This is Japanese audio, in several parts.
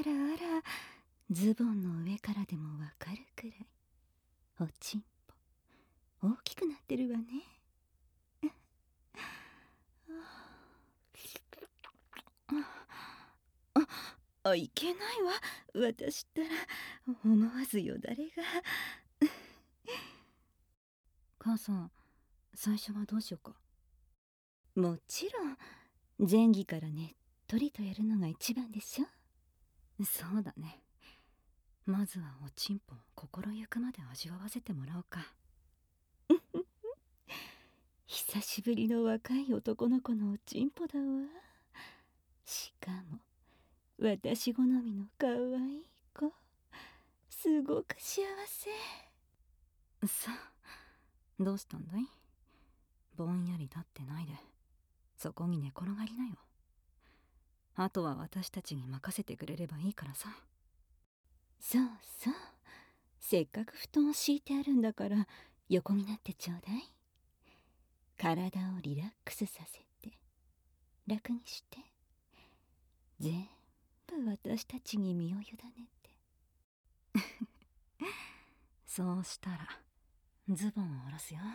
らあら、ズボンの上からでもわかるくらいおちんぽ大きくなってるわね。いけないわ。私ったら思わずよだれが。母さん、最初はどうしようか。もちろん前儀からねっとりとやるのが一番でしょ。そうだね。まずはおちんぽを心ゆくまで味わわせてもらおうか。久しぶりの若い男の子のおちんぽだわ。しかも私好みの可愛い子。すごく幸せ。さあ、どうしたんだい？ぼんやり立ってないでそこに寝転がりなよ。あとは私たちに任せてくれればいいからさ。そうそう、せっかく布団を敷いてあるんだから横になってちょうだい。体をリラックスさせて楽にして、全部私たちに身を委ねて。そうしたらズボンを下ろすよ。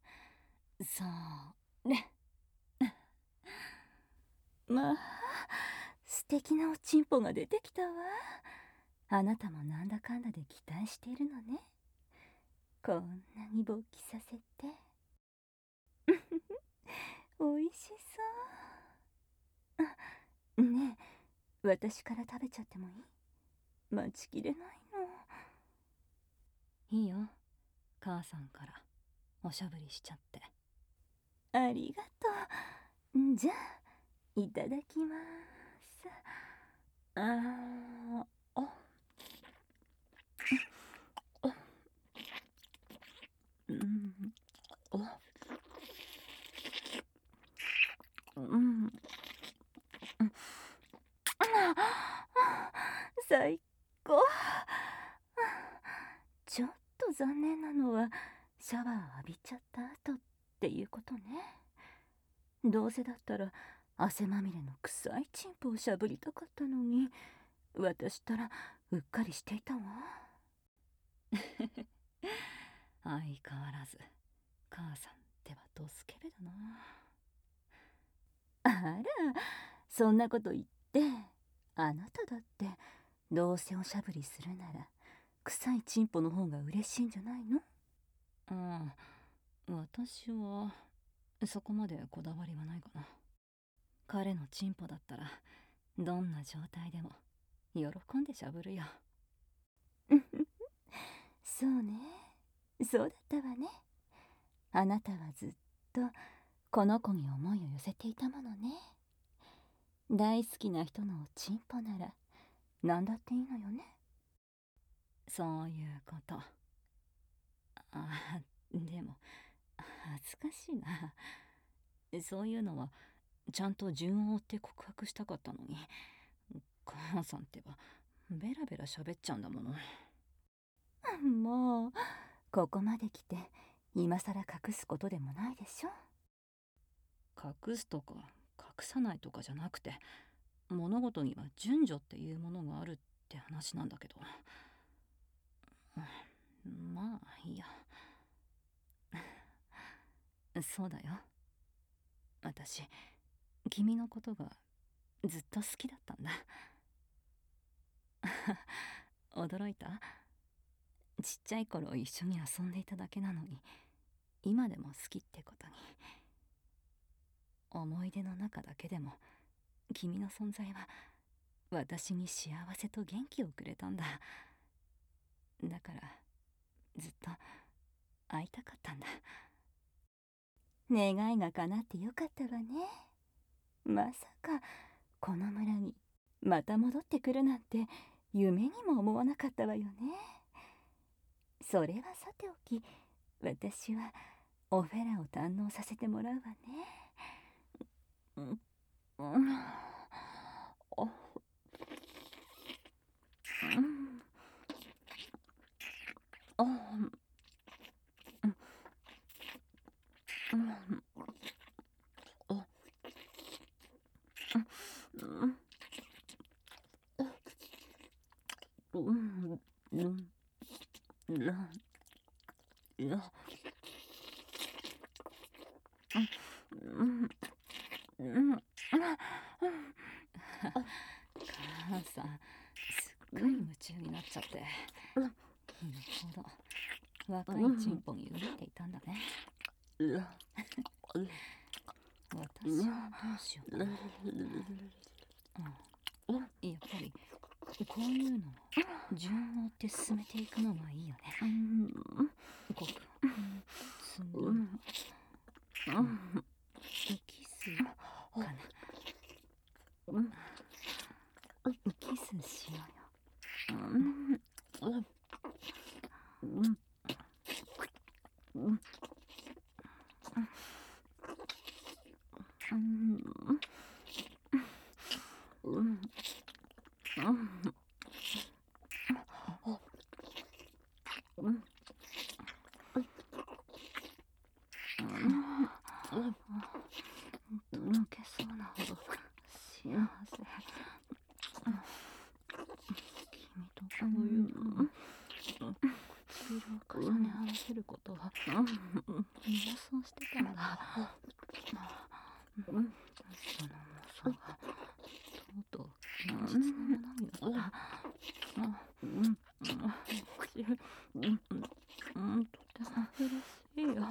そうね。まあ、素敵なおちんぽが出てきたわ。あなたもなんだかんだで期待しているのね。こんなに勃起させて。おいしそう。ねえ、私から食べちゃってもいい？待ちきれないの。いいよ、母さんからおしゃぶりしちゃって。ありがとう。じゃあいただきます。あーおおおうん最高。ちょっと残念なのはシャワー浴びちゃった後っていうことね。どうせだったら汗まみれの臭いチンポをしゃぶりたかったのに、私ったらうっかりしていたわ。相変わらず母さんってはドスケベだな。あら、そんなこと言って。あなただってどうせおしゃぶりするなら臭いチンポの方が嬉しいんじゃないの？私はそこまでこだわりはないかな。彼のチンポだったらどんな状態でも喜んでしゃぶるよ。そうね、そうだったわね。あなたはずっとこの子に思いを寄せていたものね。大好きな人のおちんぽなら何だっていいのよね。そういうこと。でも恥ずかしいな。そういうのはちゃんと順を追って告白したかったのに、母さんってばベラベラ喋っちゃうんだもの。もうここまで来て今さら隠すことでもないでしょ。隠すとか隠さないとかじゃなくて、物事には順序っていうものがあるって話なんだけど。まあいいや。そうだよ、私君のことがずっと好きだったんだ。驚いた？ちっちゃい頃一緒に遊んでいただけなのに今でも好きってことに。思い出の中だけでも君の存在は私に幸せと元気をくれたんだ。だからずっと会いたかったんだ。願いが叶ってよかったわね。まさかこの村にまた戻ってくるなんて夢にも思わなかったわよね。それはさておき、私はオフェラを堪能させてもらうわね。うんうんおうんおうんうんおうん母さん、すっかり夢中になっちゃって、なるほど、若いチンポに飢えていたんだね。私はどうしようかな。やっぱりこういうの順を追って進めていくのがいいよね。こく、つむ、キスかな。キスしようよ。溶けそうなほど幸せ。君とこういうふうに唇を重ね合わせることを妄想してたんだ。その妄想がとうとう現実のものになった。とても嬉しいよ。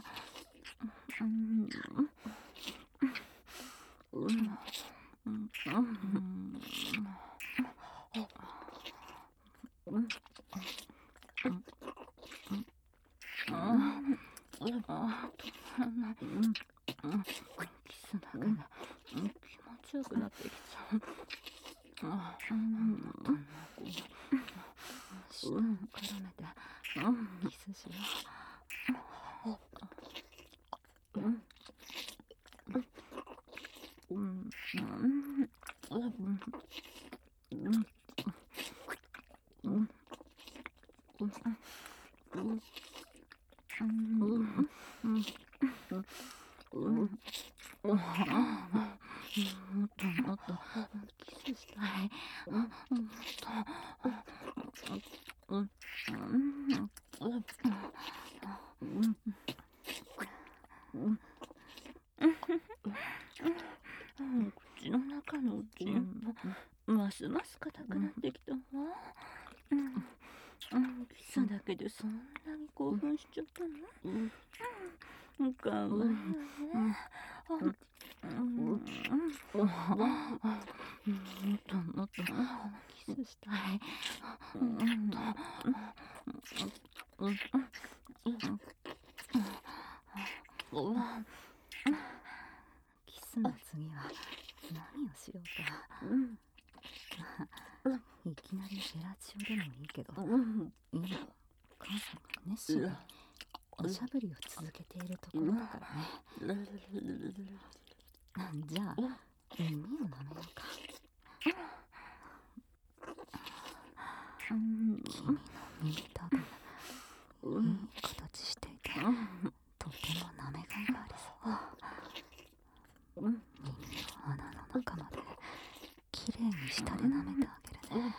キスだけで気持ちよくなってきちゃう。舌を絡めてキスしよう。もっともっとキスしたい。もっ口の中のチンポ、ますます硬くなってきたわ。キスだけでそんなに興奮しちゃったの？かわいいよね。もっともっとキスしたい。キスの次は何をしようか。いきなりフェラチオでもいいけど、今母さんが熱心におしゃぶりを続けているところだからね。じゃあ耳を舐めようか。君の耳たぶいい形していて、とても舐めがいがありそう。耳の穴の中まできれいに舌で舐めてあげるね。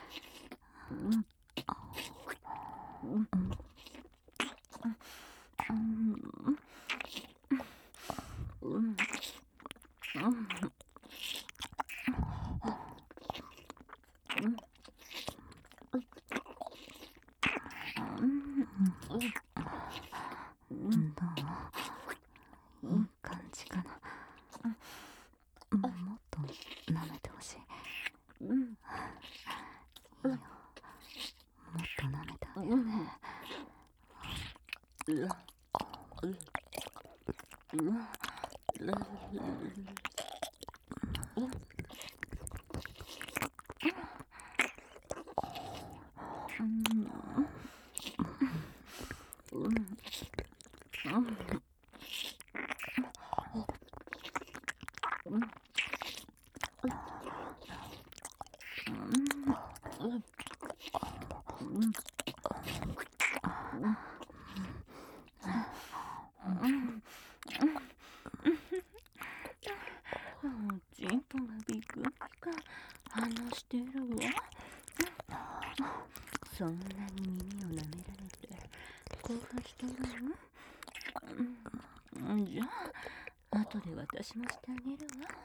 どう？いい感じかな。もっと舐めてほしい。いいよ。もっと舐めてあげるね。チンポがビクビク話してるわ。 そんなに耳を舐められて興奮してるの？じゃあ後で私もしてあげるわ。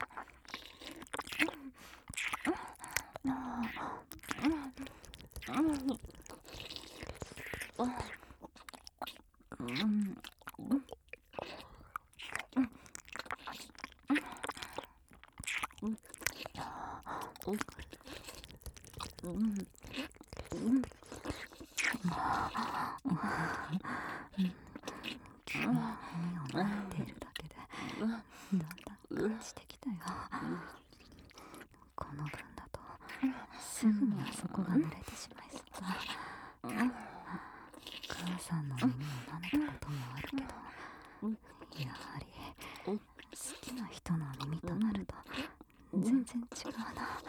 君は耳を撫でているだけでだんだん感じてきたよ。この分だとすぐにあそこが濡れてしまいそうだ。母さんの耳を舐めたこともあるけど、やはり好きな人の耳となると全然違うな。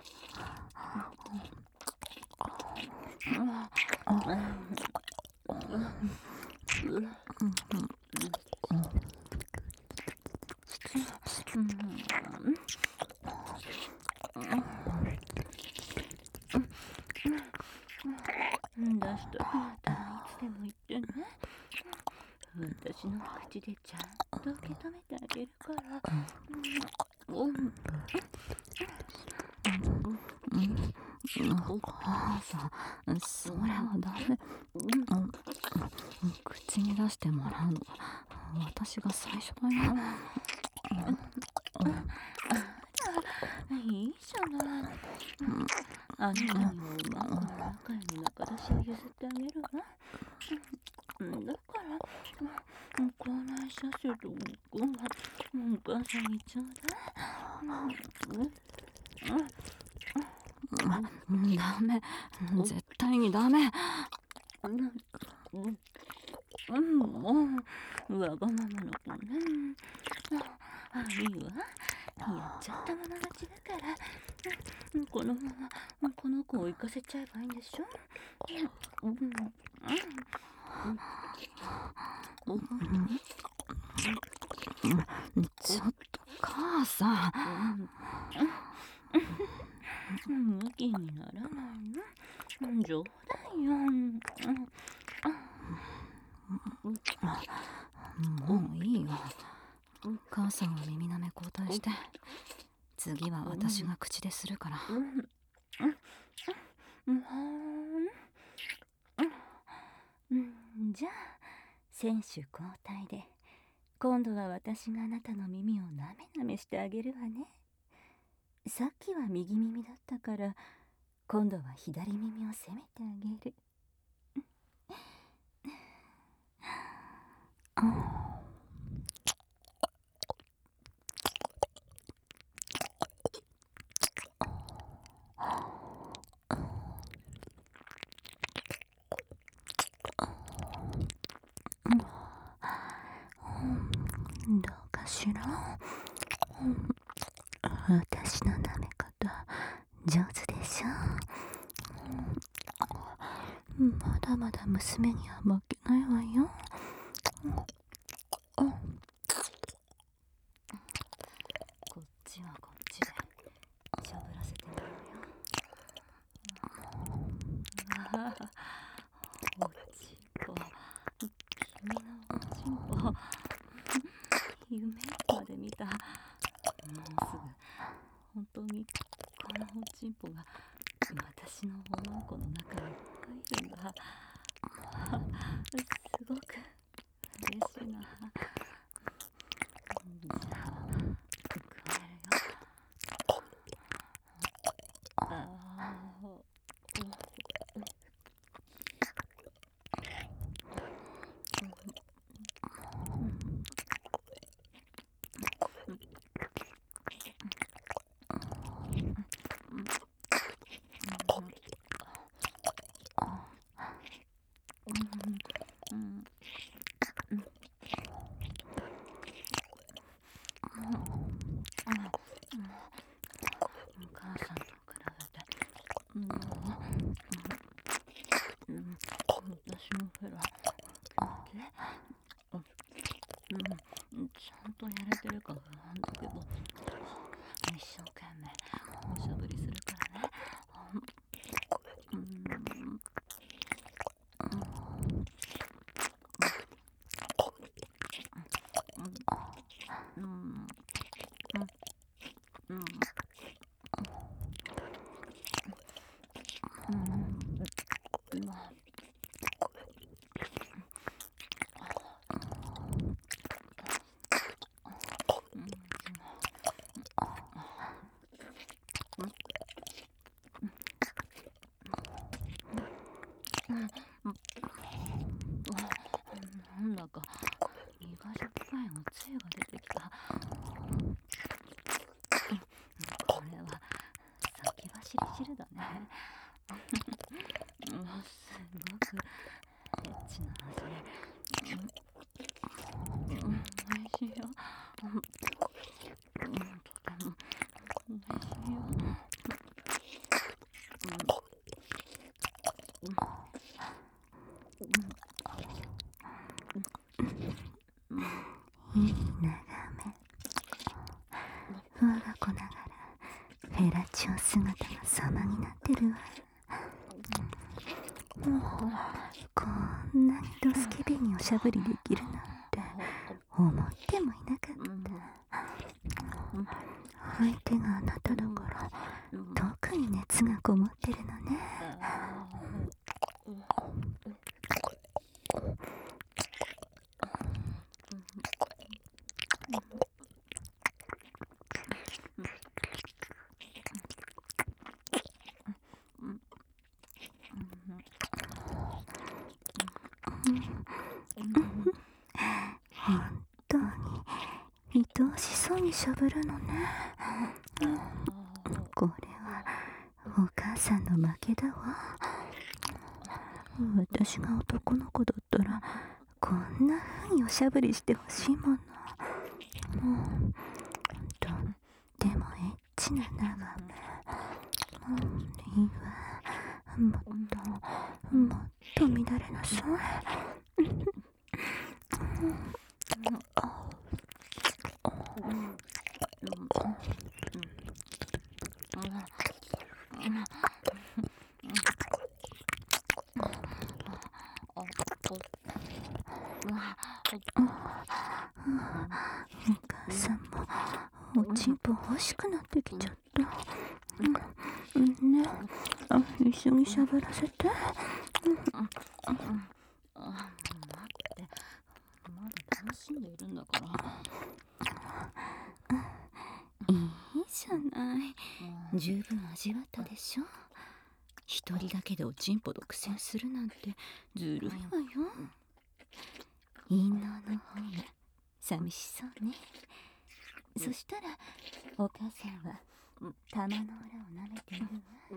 出したくなったらいつでも言ってね。私の口でちゃんと受け止めてあげるから。母さん、それはダメ。口に出してもらうのは私が最初だよ。いいじゃない。あなたにもマンコの中に中出しを譲ってあげるわ。だから口内射精とお母さんにちょうだい。ダメ、絶対にダメ。もうわがままな子ね。いいわ、やっちゃったもの勝ちだから。このままこの子を行かせちゃえばいいんでしょ。ちょっと母さん、ムキにならないの？冗談よ。もういいよ。母さんは耳舐め交代して、次は私が口でするから。じゃあ選手交代で今度は私があなたの耳をなめなめしてあげるわね。さっきは右耳だったから今度は左耳を攻めてあげる。どうかしら。私の舐め方上手でしょ。まだまだ娘には負けないわよ。こっちはこっちでしゃぶらせてもらうよ。おちんぽ、君のおちんぽ、夢まで見た。もうすぐ本当にこのおちんぽが私のおまんこの中に入るんだ。すごく嬉しいな。じゃあ加えるよ。母さんと比べて私のフェラちゃんとやれてるか不安だけど一生懸命おしゃぶりするからね。 せだね。すごくエッチな味。美味しいよ。とても美味しいよ。いい眺め。我が子ながらフェラチオ姿が様になってるわ。こんなにドスケベにおしゃぶりできるなんて思ってもいなかった。相手があなただから特に熱がこもってるのね。本当に愛おしそうにしゃぶるのね。これはお母さんの負けだわ。私が男の子だったらこんな風におしゃぶりしてほしいもの。とってもエッチな眺め。いいわ。もっと乱れなさい。お母さんもおちんぽ欲しくなってきちゃった。ね、一緒にしゃぶらせて。待って、まだ楽しんでいるんだから。いいじゃない。十分味わったでしょ。一人だけでおちんぽ独占するなんてずるいわよ。陰謀の方が寂しそうね。そしたらお母さんは玉の裏を舐めているわ。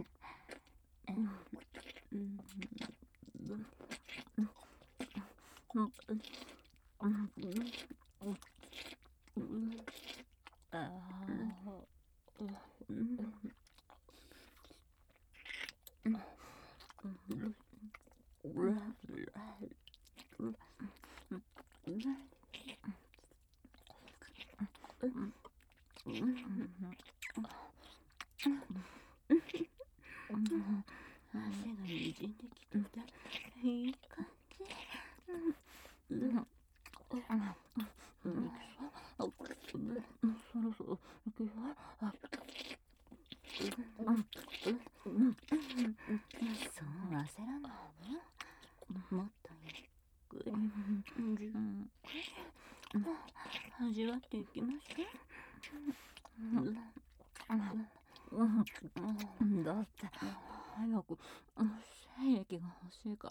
汗がにじんできてていい感じ。そろそろ行くよ。そう焦らないの。もっとゆっくり味わっていきましょう。だって早く精液が欲しいから。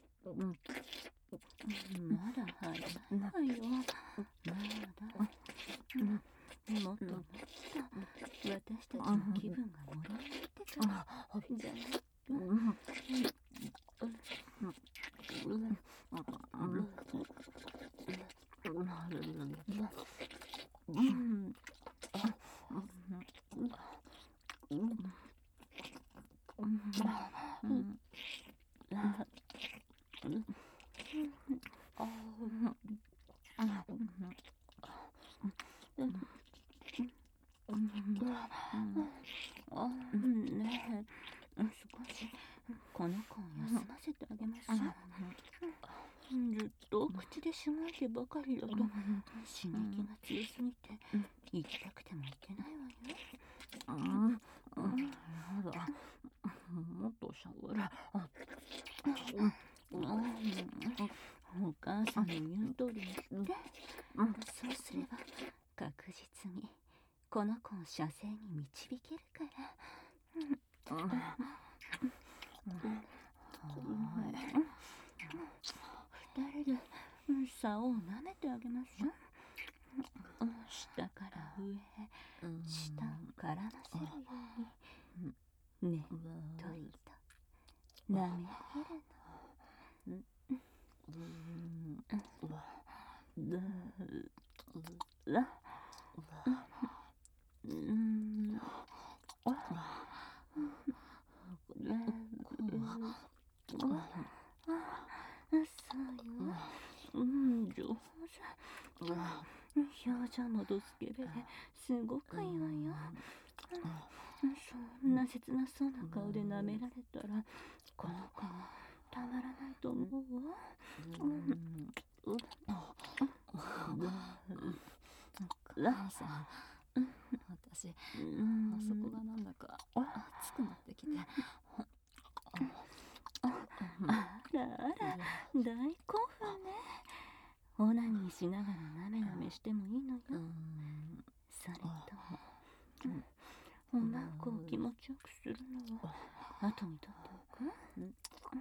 まだ入らないよ。まだ。もっともっと私たちの気分が盛り上がってからじゃないか。ねえ、少しこの子を休ませてあげましょう。ずっと口でしごいてばかりだと刺激が強すぎて行きたくても行けないわよ。やだ、もっとしゃぶれ。お母さんの言う通りにして。そうすれば確実にこの子を射精に導けるから。二人で竿を舐めてあげましょう。下から上へ舌を絡ませるようにね舐め上げるの。上手。表情もドスケベですごくいいわよ。そんな切なそうな顔で舐められたらこの子もたまらないと思うわ。 母さん、私、あそこがなんだか熱くなってきて。 あらあら、大興奮ね。オナニーしながらなめなめしてもいいのよ。それともおまんこを気持ちよくするのは後にとっておく？ 後に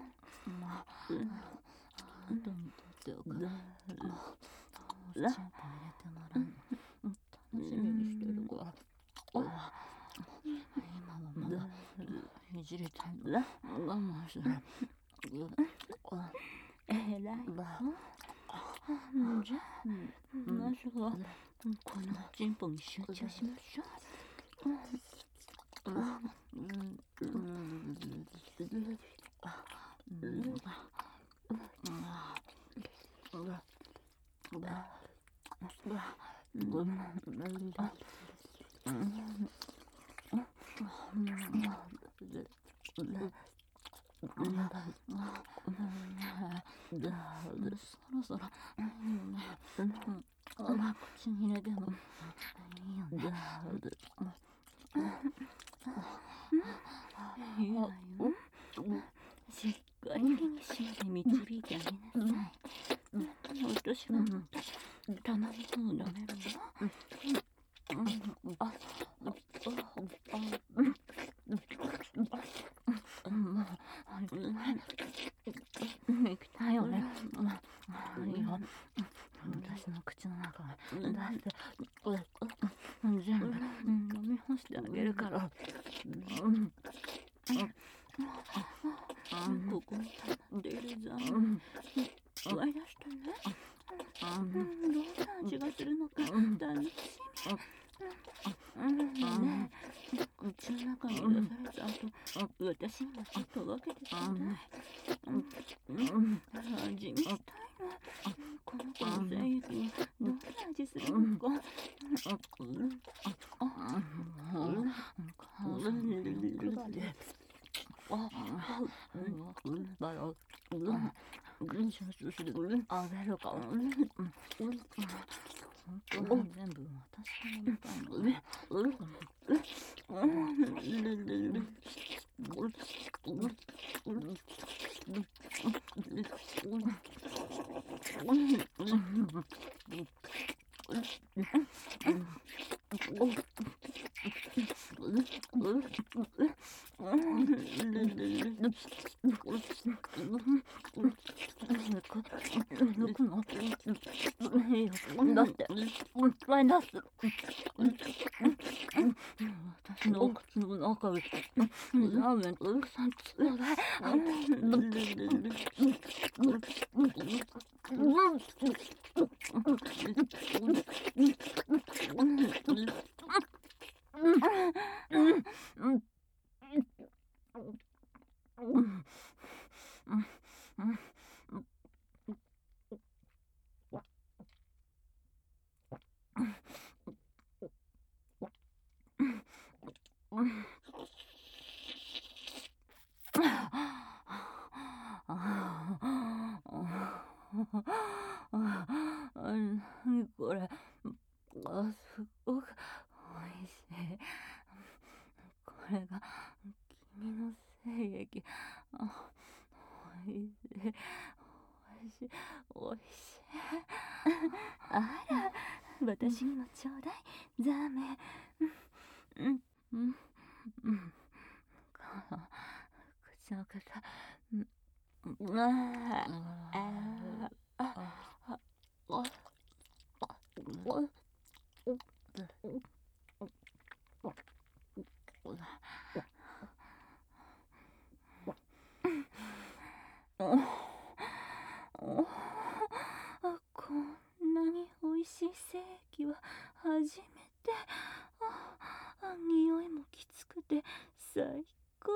とっておく。おちんぽ入れてもらうの楽しみにしてるから。今はまだいじりたいの。我慢する。 えらい子。じゃあまずはこのチンポに集中しましょう。 そろそろいいよね。口に入れてもいいよね。 いいわよ。しっかりフィニッシュまで導いてあげなさい。私はたまにもう舐めるわ。行きたいよね。いいよ。私の口の中が出して全部飲み干してあげるから。ここに溜まっている残思い出したね。どんな味がするのか楽しみ。ねえ、口の中に出された後、私にもちょっと分けてちょうだい。味見したいの。この子の精液にどんな味するのか。 あげるか。本当に全部私が飲みたいのね。抜くの？いいよ。だって、いっぱい出す。私のお口の中で、ラーメンたくさんちょうだい。何これ。すごくおいしい。これが君の精液。おいしい。おいしい。おいしい。 あら、私にもちょうだい。ザーメン。 口開けた。 こんなに美味しい精液は初めて。匂いもきつくて最高。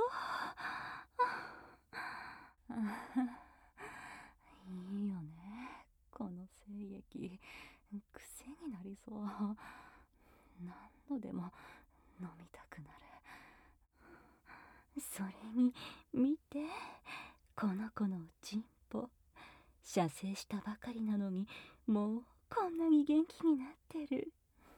いいよね、この精液。癖になりそう。何度でも飲みたくなる。それに見て、この子のおちんぽ。射精したばかりなのにもうこんなに元気になってる。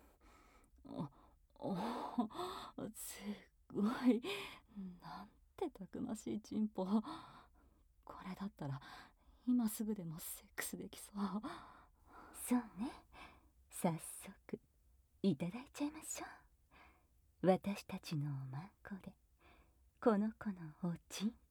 すごい。なんてたくましいチンポ。これだったら今すぐでもセックスできそう。そうね、早速いただいちゃいましょう。私たちのおまんこでこの子のおちん